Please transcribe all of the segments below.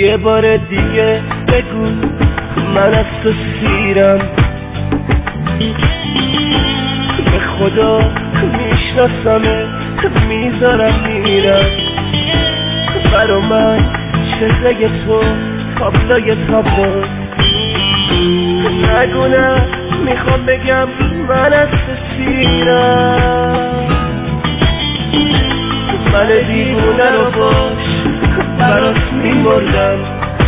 یه بار دیگه بگو من از تو سیرم، به خدا میشناسمه میذارم میرم، برا من چهره تو تابلوی تابلو. نگونه میخوام بگم من از تو سیرم، من دیوونه رو باش برات میمردم،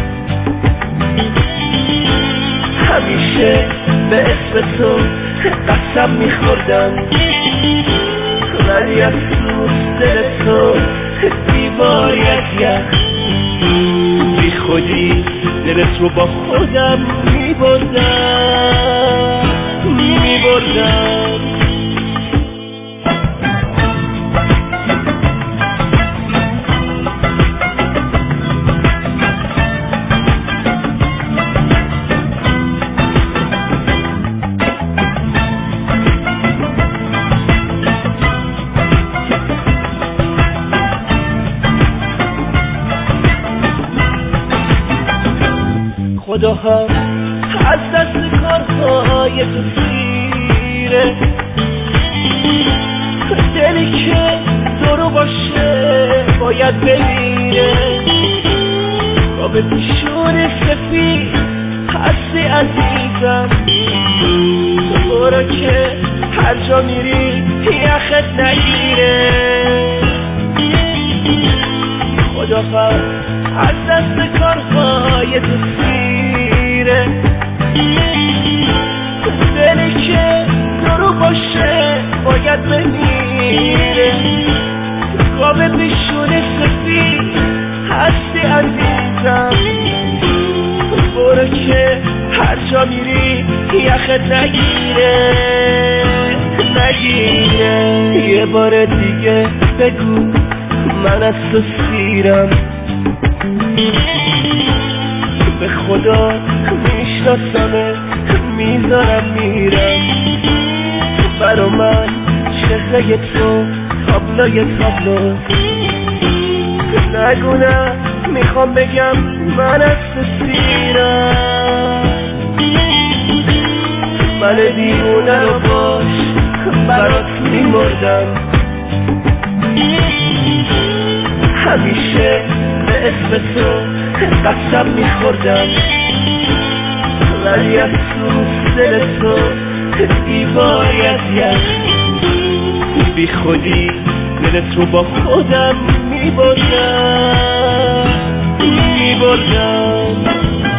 همیشه به اسم تو قسم میخوردم، ولی از دوست دل تو دیواری از یخ بی خودی دلت رو با خودم میبردم. خدا هم از دست کارهای تو سیره، دلی که دورو باشه باید بمیره، خواب پیشون سفید هستی عزیزم، برو که هر جا میری یخت نگیره. خدا هم از دست کارهای تو سیره، دلی که دورو باشه باید بمیره، خواب پیشون سفید هستی عزیزم، برو که هر جا میری یخت نگیره. یه بار دیگه بگو من از تو سیرم، به خدا میشناسمه میذارم میرم، برا من چهره تو تابلوی تابلو. نگونه میخوام بگم من از تو سیرم، من دیوونه رو باش برات میمردم، همیشه به اسم تو قسم میخوردم، ولی از دوست دل تو دیواری از یخ بی خودی دلت رو با خودم میبردم.